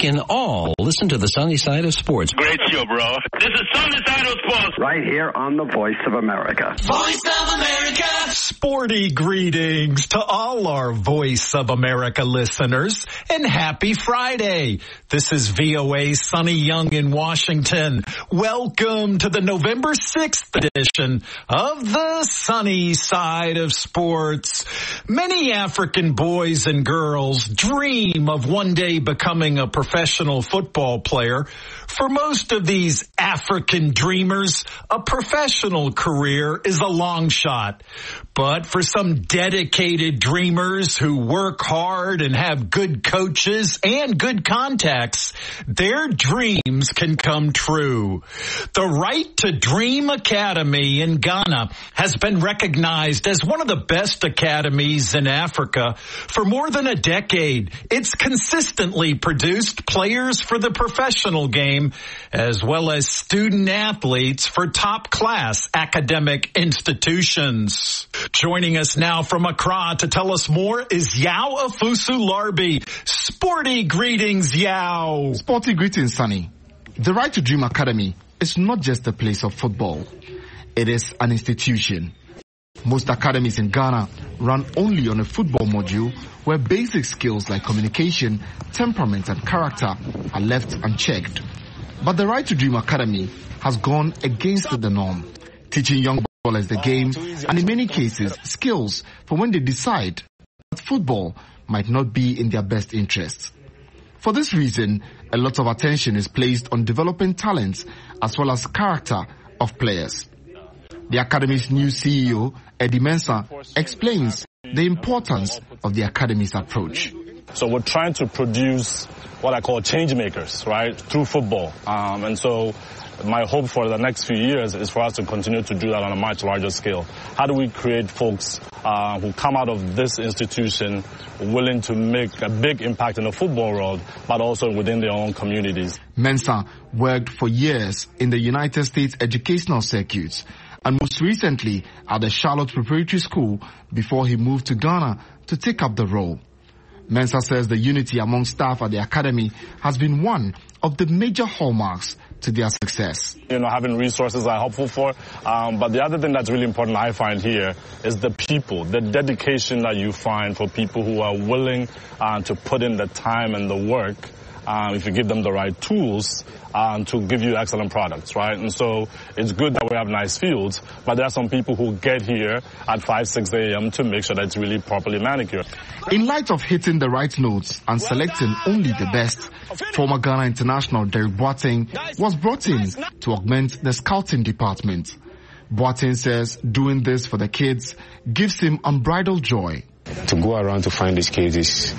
can all listen to the Sunny Side of Sports. Great show, bro. This is Sunny Side of Sports. Right here on the Voice of America. Voice of America. Sporty greetings to all our Voice of America listeners, and happy Friday. This is VOA Sunny Young in Washington. Welcome to the November 6th edition of the Sunny Side of Sports. Many African boys and girls dream of one day becoming a professional football player. For most of these African dreamers, a professional career is a long shot. But for some dedicated dreamers who work hard and have good coaches and good contacts, their dreams can come true. The Right to Dream Academy in Ghana has been recognized as one of the best academies in Africa for more than a decade. It's consistently produced players for the professional game as well as student athletes for top-class academic institutions. Joining us now from Accra to tell us more is Yao Afusu-Larbi. Sporty greetings, Yao. Sporty greetings, Sonny. The Right to Dream Academy is not just a place of football. It is an institution. Most academies in Ghana run only on a football module where basic skills like communication, temperament, and character are left unchecked. But the Right to Dream Academy has gone against the norm, teaching young footballers the game and in many cases skills for when they decide that football might not be in their best interests. For this reason, a lot of attention is placed on developing talents as well as character of players. The Academy's new CEO, Eddie Mensah, explains the importance of the Academy's approach. So we're trying to produce what I call change makers, right, through football. And so my hope for the next few years is for us to continue to do that on a much larger scale. How do we create folks who come out of this institution willing to make a big impact in the football world, but also within their own communities? Mensah worked for years in the United States educational circuits and most recently at the Charlotte Preparatory School before he moved to Ghana to take up the role. Mensah says the unity among staff at the Academy has been one of the major hallmarks to their success. Having resources are helpful for, but the other thing that's really important I find here is the people, the dedication that you find for people who are willing to put in the time and the work, if you give them the right tools, to give you excellent products, right? And so it's good that we have nice fields, but there are some people who get here at 5, 6 a.m. to make sure that it's really properly manicured. In light of hitting the right notes and selecting only the best, former Ghana international Derek Boateng was brought in to augment the scouting department. Boateng says doing this for the kids gives him unbridled joy. To go around to find these kids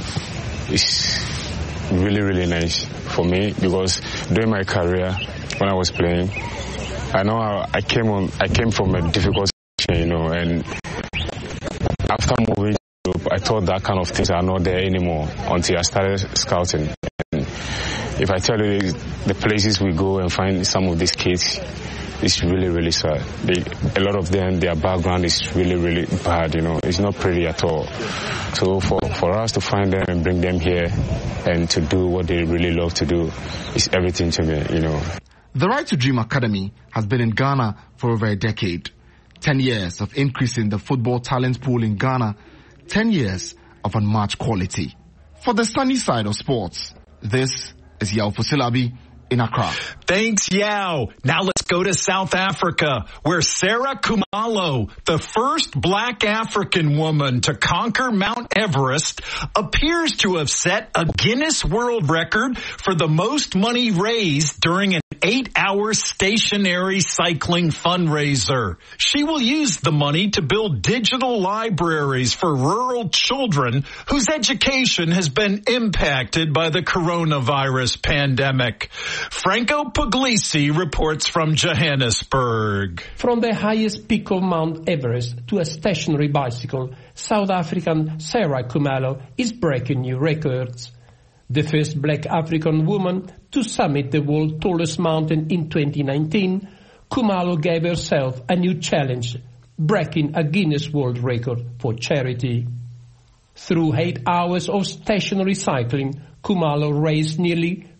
is really, really nice for me because during my career when I was playing, I know I came from a difficult situation, and after moving to Europe, I thought that kind of things are not there anymore until I started scouting. And if I tell you the places we go and find some of these kids, it's really, really sad. A lot of them, their background is really, really bad, It's not pretty at all. So for us to find them and bring them here and to do what they really love to do is everything to me, The Right to Dream Academy has been in Ghana for over a decade. 10 years of increasing the football talent pool in Ghana. 10 years of unmatched quality. For the Sunny Side of Sports, this is Yao Afusu-Larbi in Accra. Thanks, Yao. Now let's go to South Africa, where Sarah Khumalo, the first black African woman to conquer Mount Everest, appears to have set a Guinness World Record for the most money raised during an 8-hour stationary cycling fundraiser. She will use the money to build digital libraries for rural children whose education has been impacted by the coronavirus pandemic. Franco Puglisi reports from Johannesburg. From the highest peak of Mount Everest to a stationary bicycle, South African Sarah Khumalo is breaking new records. The first black African woman to summit the world's tallest mountain in 2019, Khumalo gave herself a new challenge, breaking a Guinness World Record for charity. Through 8 hours of stationary cycling, Khumalo raised nearly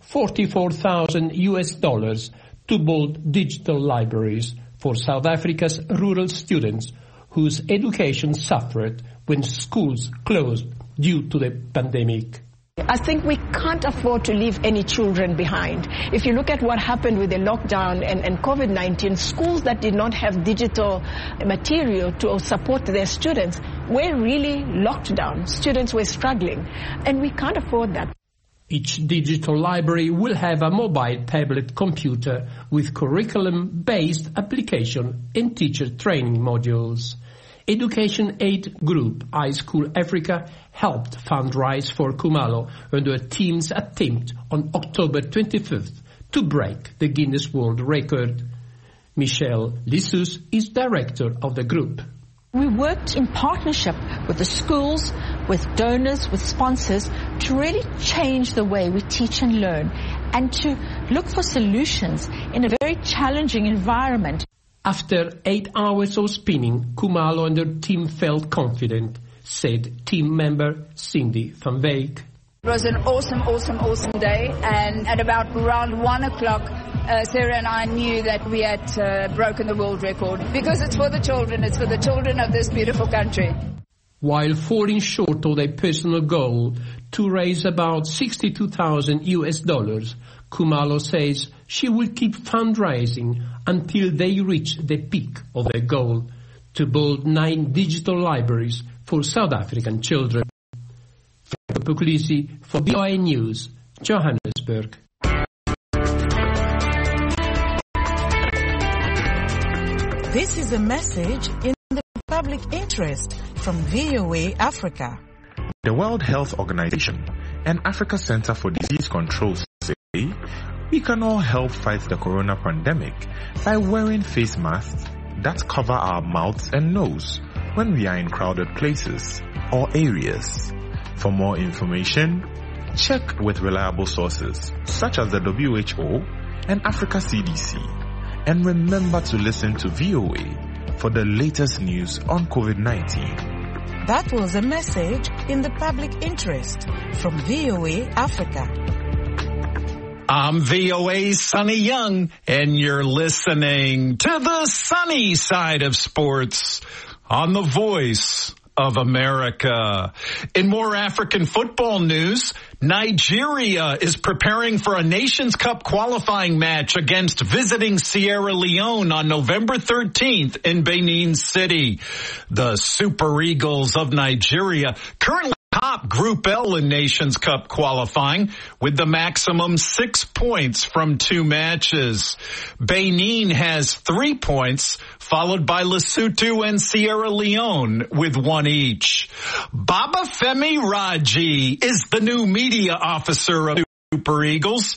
$44,000 to build digital libraries for South Africa's rural students whose education suffered when schools closed due to the pandemic. I think we can't afford to leave any children behind. If you look at what happened with the lockdown and COVID-19, schools that did not have digital material to support their students were really locked down. Students were struggling, and we can't afford that. Each digital library will have a mobile tablet computer with curriculum-based application and teacher training modules. Education Aid Group iSchool Africa helped fundraise for Khumalo under a team's attempt on October 25th to break the Guinness World Record. Michelle Lissus is director of the group. We worked in partnership with the schools, with donors, with sponsors to really change the way we teach and learn and to look for solutions in a very challenging environment. After 8 hours of spinning, Khumalo and her team felt confident, said team member Cindy van Wyk. It was an awesome day, and at about around 1 o'clock, Sarah and I knew that we had broken the world record, because it's for the children of this beautiful country. While falling short of their personal goal to raise about $62,000, Khumalo says she will keep fundraising until they reach the peak of their goal to build 9 digital libraries for South African children. Puglisi for VOA News, Johannesburg. This is a message in the public interest from VOA Africa. The World Health Organization and Africa Center for Disease Control say we can all help fight the corona pandemic by wearing face masks that cover our mouths and nose when we are in crowded places or areas. For more information, check with reliable sources such as the WHO and Africa CDC. And remember to listen to VOA for the latest news on COVID-19. That was a message in the public interest from VOA Africa. I'm VOA's Sonny Young, and you're listening to the sunny side of sports on the Voice of America. In more African football news, Nigeria is preparing for a Nations Cup qualifying match against visiting Sierra Leone on November 13th in Benin City. The Super Eagles of Nigeria currently top Group L in Nations Cup qualifying with the maximum 6 points from 2 matches. Benin has 3 points, followed by Lesotho and Sierra Leone with 1 each. Babafemi Raji is the new media officer of Super Eagles.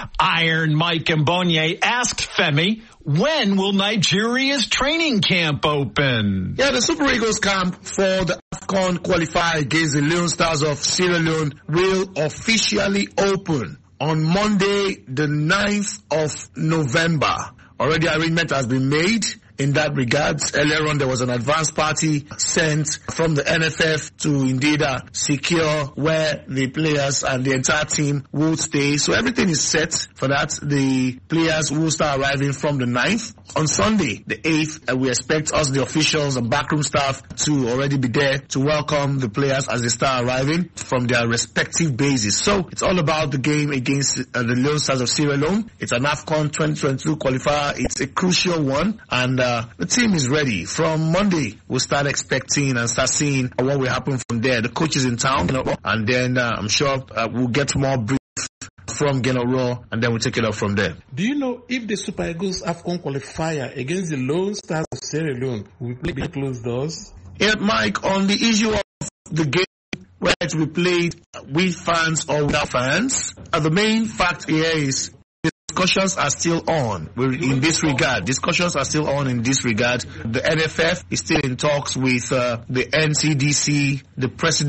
Iron Mike Mbonye asked Femi, when will Nigeria's training camp open? Yeah, the Super Eagles camp for the AFCON qualifier against the Leone Stars of Sierra Leone will officially open on Monday, the 9th of November. Already arrangement has been made in that regard. Earlier on, there was an advance party sent from the NFF to indeed secure where the players and the entire team will stay. So everything is set for that. The players will start arriving from the 9th. On Sunday, the 8th, we expect us, the officials and backroom staff, to already be there to welcome the players as they start arriving from their respective bases. So it's all about the game against the Leone Stars of Sierra Leone. It's an AFCON 2022 qualifier. It's a crucial one, and the team is ready. From Monday, we'll start expecting and start seeing what will happen from there. The coach is in town, and then I'm sure we'll get more brief from Genoro, and then we'll take it up from there. Do you know if the Super Eagles AFCON qualifier against the Leone Stars of Sierra Leone will play behind closed doors? Yeah, Mike, on the issue of the game, whether it will be played with fans or without fans, the main fact here is discussions are still on in this regard. The NFF is still in talks with the NCDC, the Presidential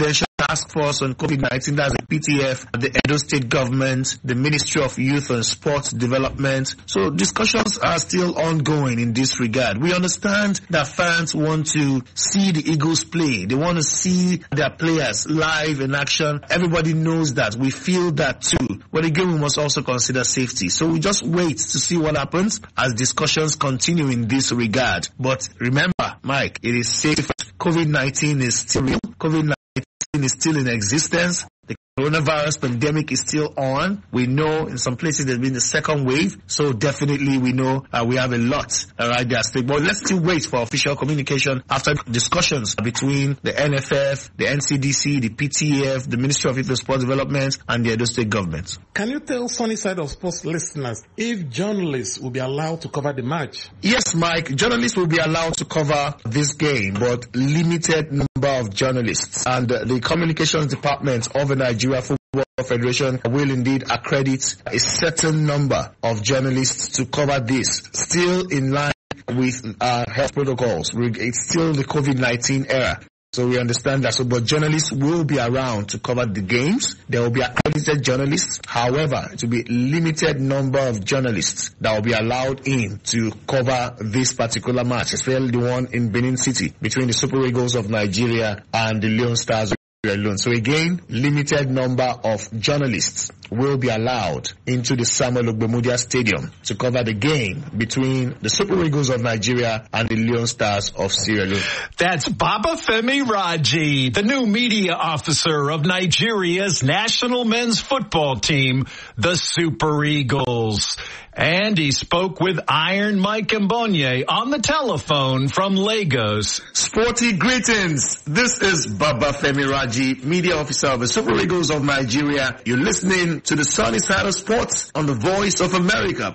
Task Force on COVID-19, that's the PTF, the Edo State Government, the Ministry of Youth and Sports Development. So discussions are still ongoing in this regard. We understand that fans want to see the Eagles play. They want to see their players live in action. Everybody knows that. We feel that too. But again, we must also consider safety. So we just wait to see what happens as discussions continue in this regard. But remember, Mike, it is safe. COVID-19 is still real. COVID-19 is still in existence. The coronavirus pandemic is still on. We know in some places there's been a second wave. So definitely we know we have a lot right there. But let's still wait for official communication after discussions between the NFF, the NCDC, the PTF, the Ministry of Youth and Sport Development, and the Edo State Government. Can you tell Sunny Side of Sports listeners if journalists will be allowed to cover the match? Yes, Mike. Journalists will be allowed to cover this game, but limited number of journalists. And the communications department of the Nigeria Football Federation will indeed accredit a certain number of journalists to cover this, still in line with health protocols. It's still the COVID-19 era. So we understand that. But journalists will be around to cover the games. There will be accredited journalists. However, it will be limited number of journalists that will be allowed in to cover this particular match, especially the one in Benin City between the Super Eagles of Nigeria and the Leon Stars alone. So again, limited number of journalists will be allowed into the Samuel Ogbemudia Stadium to cover the game between the Super Eagles of Nigeria and the Leon Stars of Sierra Leone. That's Babafemi Raji, the new media officer of Nigeria's national men's football team, the Super Eagles. And he spoke with Iron Mike Mbonye on the telephone from Lagos. Sporty greetings. This is Babafemi Raji, media officer of the Super Eagles of Nigeria. You're listening to the Sunny Side of Sports on the Voice of America.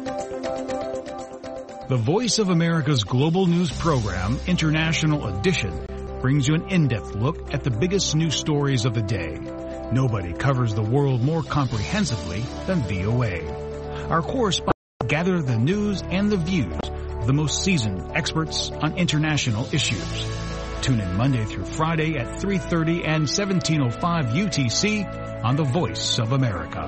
The Voice of America's global news program, International Edition, brings you an in-depth look at the biggest news stories of the day. Nobody covers the world more comprehensively than VOA. Our correspondents gather the news and the views of the most seasoned experts on international issues. Tune in Monday through Friday at 3:30 and 17:05 UTC on the Voice of America.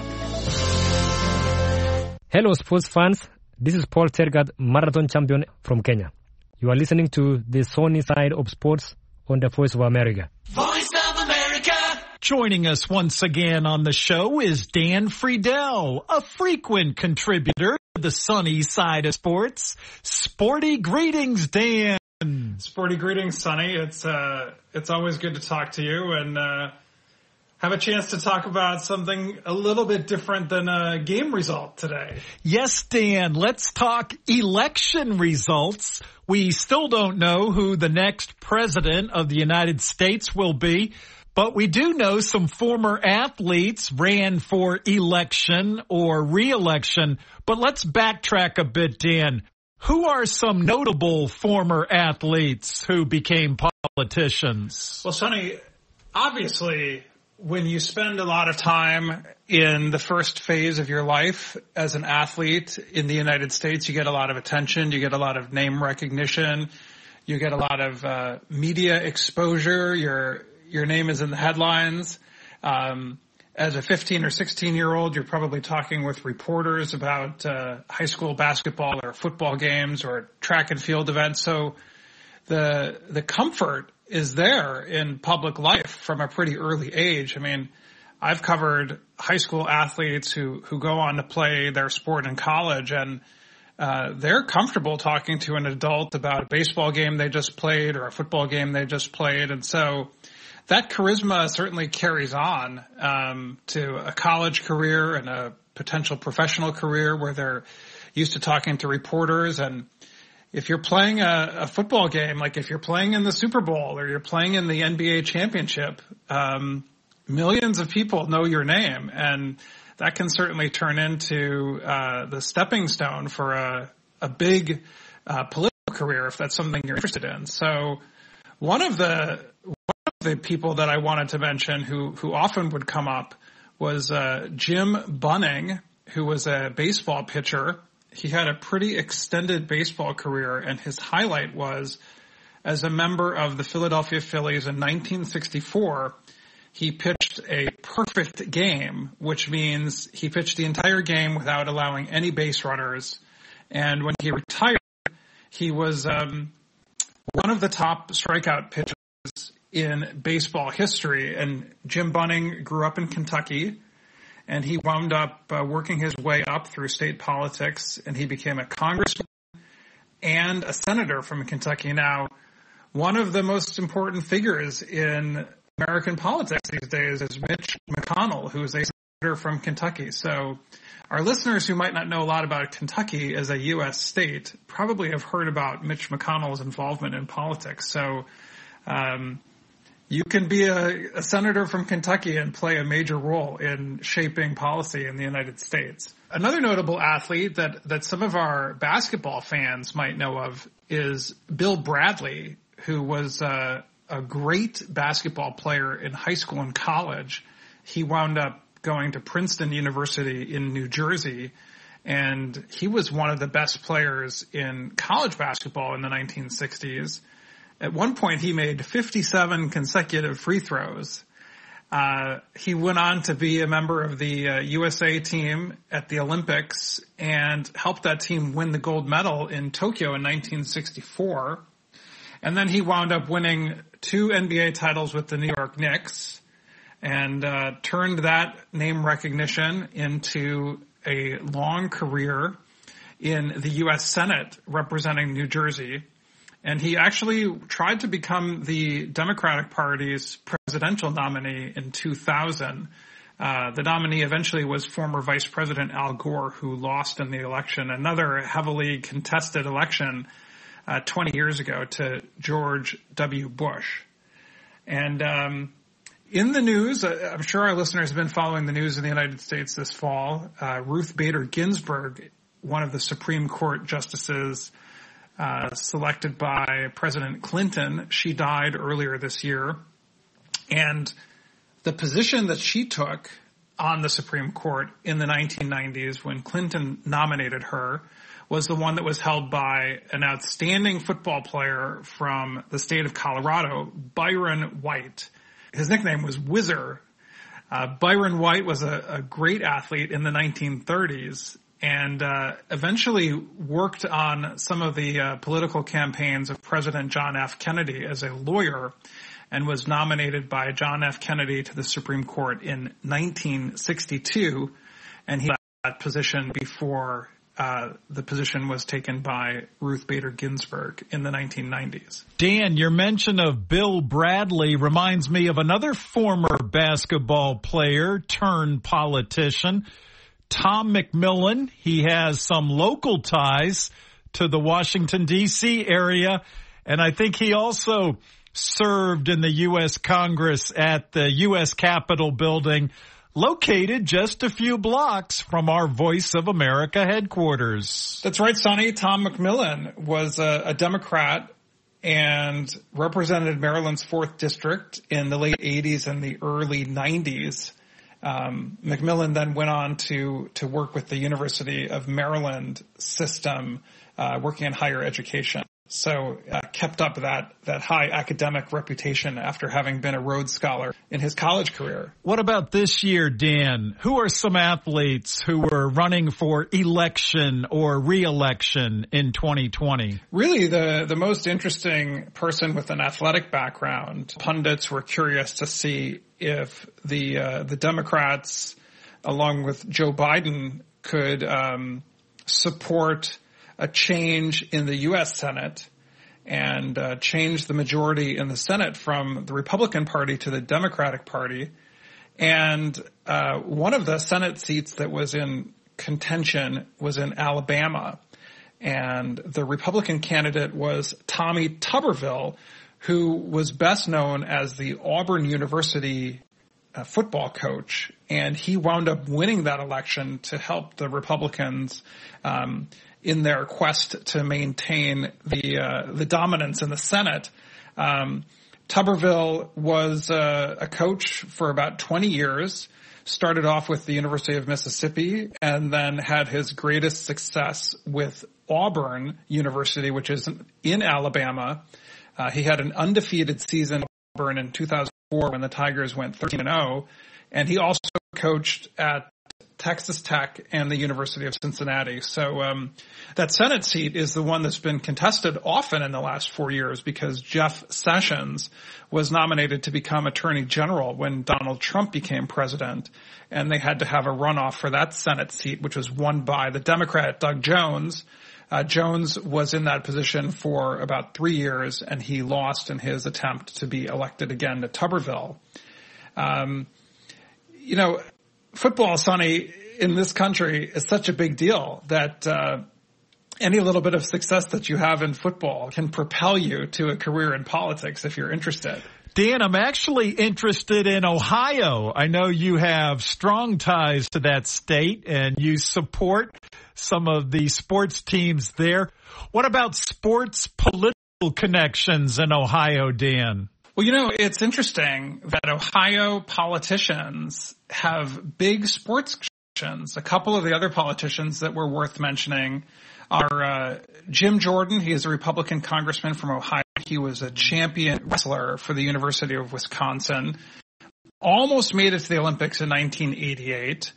Hello, sports fans. This is Paul Tergat, marathon champion from Kenya. You are listening to the Sunny Side of Sports on the Voice of America. Voice of America. Joining us once again on the show is Dan Friedel, a frequent contributor to the Sunny Side of Sports. Sporty greetings, Dan. Sporty greetings, Sonny. It's always good to talk to you and have a chance to talk about something a little bit different than a game result today. Yes, Dan. Let's talk election results. We still don't know who the next president of the United States will be, but we do know some former athletes ran for election or re-election. But let's backtrack a bit, Dan. Who are some notable former athletes who became politicians? Well, Sonny, obviously, when you spend a lot of time in the first phase of your life as an athlete in the United States, you get a lot of attention, you get a lot of name recognition, you get a lot of media exposure, your name is in the headlines. As a 15 or 16-year-old, you're probably talking with reporters about high school basketball or football games or track and field events. So the comfort is there in public life from a pretty early age. I mean, I've covered high school athletes who go on to play their sport in college, and they're comfortable talking to an adult about a baseball game they just played or a football game they just played. And so that charisma certainly carries on to a college career and a potential professional career where they're used to talking to reporters. And if you're playing a football game, like if you're playing in the Super Bowl or you're playing in the NBA championship, millions of people know your name, and that can certainly turn into the stepping stone for a big political career if that's something you're interested in. So one of the people that I wanted to mention who often would come up was Jim Bunning, who was a baseball pitcher. He had a pretty extended baseball career, and his highlight was as a member of the Philadelphia Phillies in 1964, he pitched a perfect game, which means he pitched the entire game without allowing any base runners. And when he retired, he was one of the top strikeout pitchers in baseball history. And Jim Bunning grew up in Kentucky, and he wound up working his way up through state politics, and he became a congressman and a senator from Kentucky. Now, one of the most important figures in American politics these days is Mitch McConnell, who is a senator from Kentucky. So our listeners who might not know a lot about Kentucky as a U.S. state probably have heard about Mitch McConnell's involvement in politics. So you can be a senator from Kentucky and play a major role in shaping policy in the United States. Another notable athlete that some of our basketball fans might know of is Bill Bradley, who was a great basketball player in high school and college. He wound up going to Princeton University in New Jersey, and he was one of the best players in college basketball in the 1960s. At one point, he made 57 consecutive free throws. He went on to be a member of the USA team at the Olympics and helped that team win the gold medal in Tokyo in 1964. And then he wound up winning 2 NBA titles with the New York Knicks and turned that name recognition into a long career in the U.S. Senate representing New Jersey. And he actually tried to become the Democratic Party's presidential nominee in 2000. The nominee eventually was former Vice President Al Gore, who lost in the election, another heavily contested election 20 years ago, to George W. Bush. And in the news, I'm sure our listeners have been following the news in the United States this fall. Ruth Bader Ginsburg, one of the Supreme Court justices selected by President Clinton, she died earlier this year. And the position that she took on the Supreme Court in the 1990s when Clinton nominated her was the one that was held by an outstanding football player from the state of Colorado, Byron White. His nickname was Whizzer. Byron White was a great athlete in the 1930s and eventually worked on some of the political campaigns of President John F. Kennedy as a lawyer, and was nominated by John F. Kennedy to the Supreme Court in 1962, and he left that position before the position was taken by Ruth Bader Ginsburg in the 1990s. Dan, your mention of Bill Bradley reminds me of another former basketball player turned politician, Tom McMillan. He has some local ties to the Washington, D.C. area, and I think he also served in the U.S. Congress at the U.S. Capitol building, located just a few blocks from our Voice of America headquarters. That's right, Sonny. Tom McMillan was a Democrat and represented Maryland's 4th District in the late 80s and the early 90s. McMillan then went on to work with the University of Maryland system, working in higher education. So kept up that high academic reputation after having been a Rhodes Scholar in his college career. What about this year, Dan? Who are some athletes who were running for election or re-election in 2020? Really, the most interesting person with an athletic background. Pundits were curious to see if the Democrats, along with Joe Biden, could support a change in the U.S. Senate and change the majority in the Senate from the Republican Party to the Democratic Party. And one of the Senate seats that was in contention was in Alabama. And the Republican candidate was Tommy Tuberville, who was best known as the Auburn University football coach. And he wound up winning that election to help the Republicans in their quest to maintain the dominance in the Senate. Tuberville was a coach for about 20 years, started off with the University of Mississippi, and then had his greatest success with Auburn University, which is in Alabama, He had an undefeated season in 2004 when the Tigers went 13-0, and he also coached at Texas Tech and the University of Cincinnati. So that Senate seat is the one that's been contested often in the last 4 years because Jeff Sessions was nominated to become Attorney General when Donald Trump became president, and they had to have a runoff for that Senate seat, which was won by the Democrat Doug Jones. Jones was in that position for about 3 years, and he lost in his attempt to be elected again to Tuberville. Football, Sonny, in this country is such a big deal that any little bit of success that you have in football can propel you to a career in politics if you're interested. Dan, I'm actually interested in Ohio. I know you have strong ties to that state and you support some of the sports teams there. What about sports political connections in Ohio, Dan? Well, it's interesting that Ohio politicians have big sports connections. A couple of the other politicians that were worth mentioning are Jim Jordan. He is a Republican congressman from Ohio. He was a champion wrestler for the University of Wisconsin. Almost made it to the Olympics in 1988.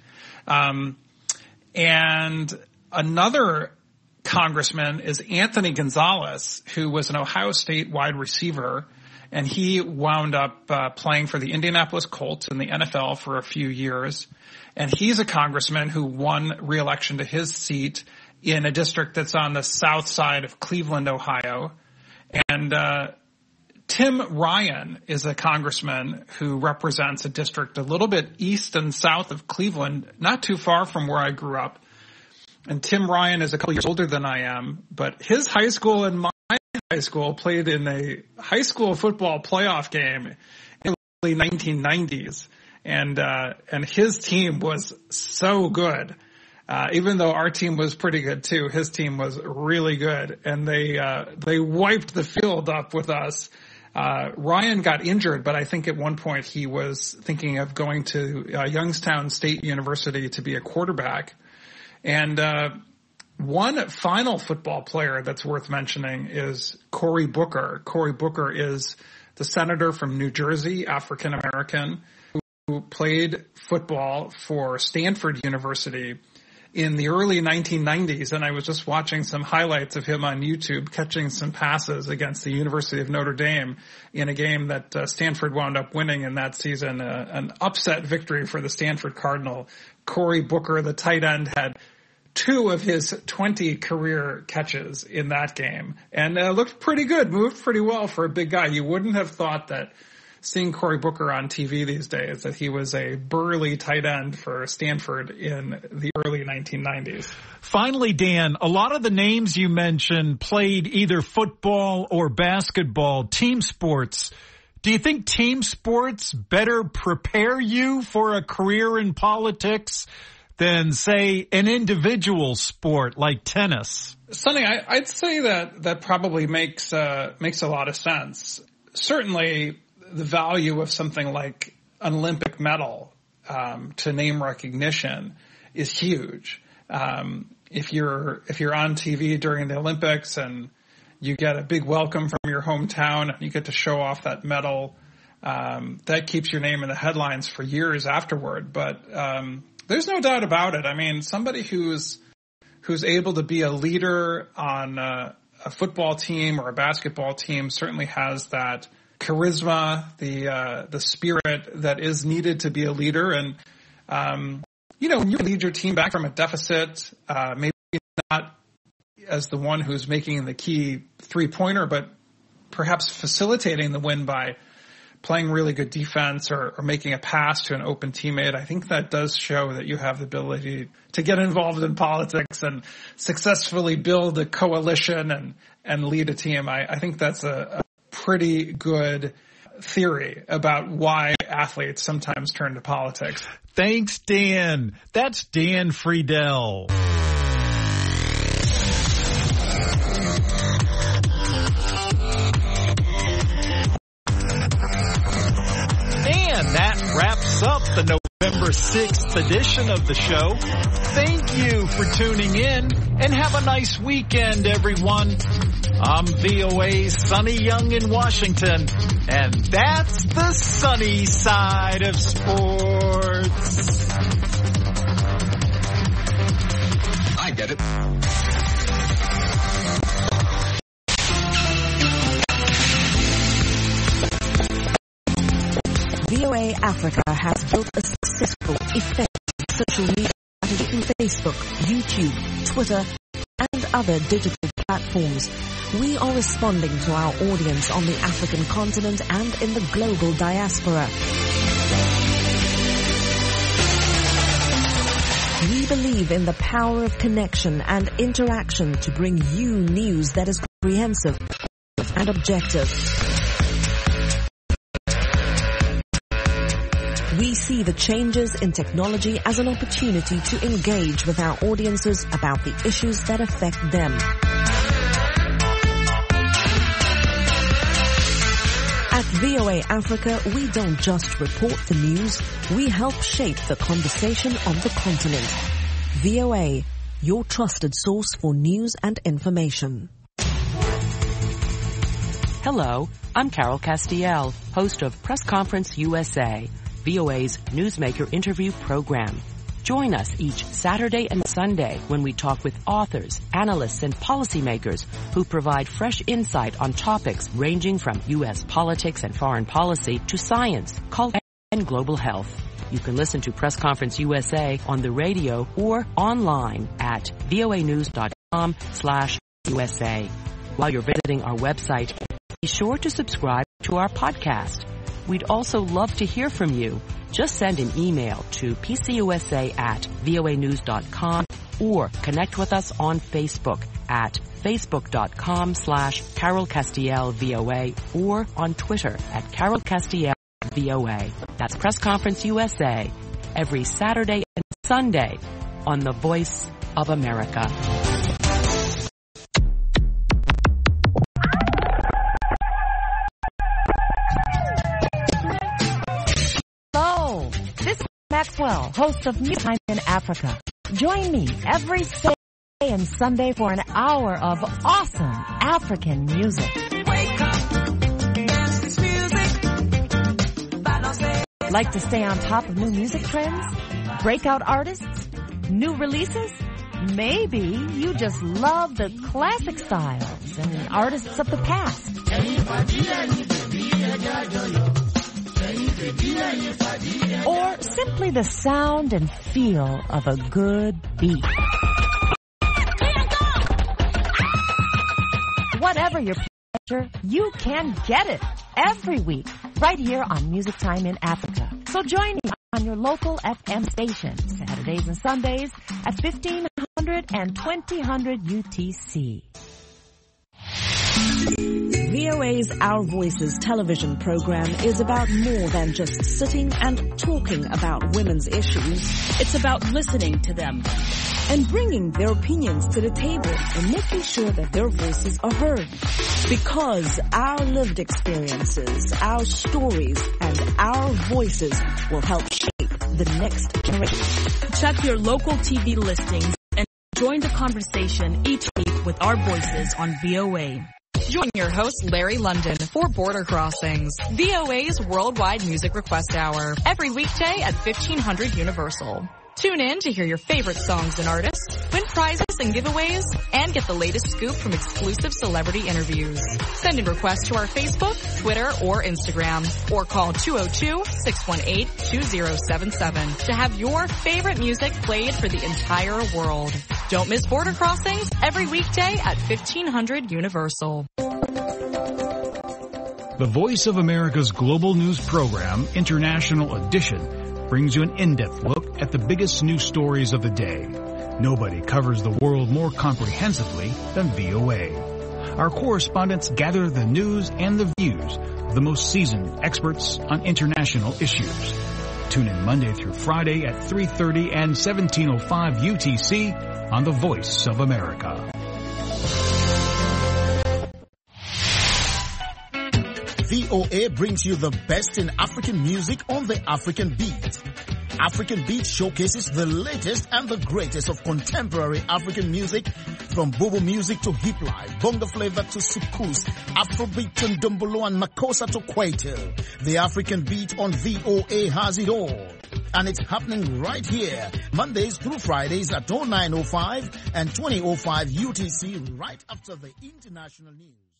And another congressman is Anthony Gonzalez, who was an Ohio State wide receiver. And he wound up playing for the Indianapolis Colts in the NFL for a few years. And he's a congressman who won re-election to his seat in a district that's on the south side of Cleveland, Ohio. And Tim Ryan is a congressman who represents a district a little bit east and south of Cleveland, not too far from where I grew up. And Tim Ryan is a couple years older than I am, but his high school and my high school played in a high school football playoff game in the early 1990s. And his team was so good. Even though our team was pretty good too, his team was really good. And they wiped the field up with us. Ryan got injured, but I think at one point he was thinking of going to Youngstown State University to be a quarterback. And one final football player that's worth mentioning is Cory Booker. Cory Booker is the senator from New Jersey, African American, who played football for Stanford University in the early 1990s. And I was just watching some highlights of him on YouTube catching some passes against the University of Notre Dame in a game that Stanford wound up winning in that season, an upset victory for the Stanford Cardinal. Cory Booker, the tight end, had 2 of his 20 career catches in that game and looked pretty good, moved pretty well for a big guy. You wouldn't have thought that seeing Cory Booker on TV these days that he was a burly tight end for Stanford in the early 1990s. Finally, Dan, a lot of the names you mentioned played either football or basketball, team sports. Do you think team sports better prepare you for a career in politics than, say, an individual sport like tennis? Sonny, I'd say that probably makes a lot of sense. Certainly, the value of something like an Olympic medal to name recognition is huge. If you're on TV during the Olympics and you get a big welcome from your hometown and you get to show off that medal, that keeps your name in the headlines for years afterward. But there's no doubt about it. I mean, somebody who's able to be a leader on a football team or a basketball team certainly has that charisma, the spirit that is needed to be a leader. And when you lead your team back from a deficit, maybe not as the one who's making the key 3-pointer, but perhaps facilitating the win by playing really good defense or making a pass to an open teammate, I think that does show that you have the ability to get involved in politics and successfully build a coalition and lead a team. I think that's a pretty good theory about why athletes sometimes turn to politics. Thanks, Dan. That's Dan Friedel. And that wraps up the November 6th edition of the show. Thank you for tuning in, and have a nice weekend, everyone. I'm VOA's Sonny Young in Washington, and that's the sunny side of sports. I get it. VOA Africa has built a successful, effective social media strategy in Facebook, YouTube, Twitter, and other digital platforms. We are responding to our audience on the African continent and in the global diaspora. We believe in the power of connection and interaction to bring you news that is comprehensive and objective. We see the changes in technology as an opportunity to engage with our audiences about the issues that affect them. At VOA Africa, we don't just report the news, we help shape the conversation on the continent. VOA, your trusted source for news and information. Hello, I'm Carol Castiel, host of Press Conference USA, VOA's newsmaker interview program. Join us each Saturday and Sunday when we talk with authors, analysts, and policymakers who provide fresh insight on topics ranging from U.S. politics and foreign policy to science, culture, and global health. You can listen to Press Conference USA on the radio or online at voanews.com/USA. While you're visiting our website, be sure to subscribe to our podcast. We'd also love to hear from you. Just send an email to pcusa@voanews.com or connect with us on Facebook at facebook.com/Carol Castiel VOA or on Twitter at Carol Castiel VOA. That's Press Conference USA every Saturday and Sunday on the Voice of America. Hello, this is Maxwell, host of New Time in Africa. Join me every Saturday and Sunday for an hour of awesome African music. Like to stay on top of new music trends? Breakout artists? New releases? Maybe you just love the classic styles and artists of the past. Or simply the sound and feel of a good beat. Whatever your pleasure, you can get it every week right here on Music Time in Africa. So join me on your local FM station Saturdays and Sundays at 1500 and 2000 UTC. VOA's Our Voices television program is about more than just sitting and talking about women's issues. It's about listening to them and bringing their opinions to the table and making sure that their voices are heard. Because our lived experiences, our stories, and our voices will help shape the next generation. Check your local TV listings and join the conversation each week with our voices on VOA. Join your host, Larry London, for Border Crossings, VOA's Worldwide Music Request Hour, every weekday at 1500 Universal. Tune in to hear your favorite songs and artists, win prizes and giveaways, and get the latest scoop from exclusive celebrity interviews. Send in requests to our Facebook, Twitter, or Instagram, or call 202-618-2077 to have your favorite music played for the entire world. Don't miss Border Crossings every weekday at 1500 Universal. The Voice of America's global news program, International Edition, brings you an in-depth look at the biggest news stories of the day. Nobody covers the world more comprehensively than VOA. Our correspondents gather the news and the views of the most seasoned experts on international issues. Tune in Monday through Friday at 3:30 and 17:05 UTC on The Voice of America. VOA brings you the best in African music on the African beat. African Beat showcases the latest and the greatest of contemporary African music, from Bobo music to hip life, bongo flavor to soukous, Afrobeat to Ndombolo and Makossa to Kwaito. The African Beat on VOA has it all. And it's happening right here, Mondays through Fridays at 09:05 and 20:05 UTC, right after the international news.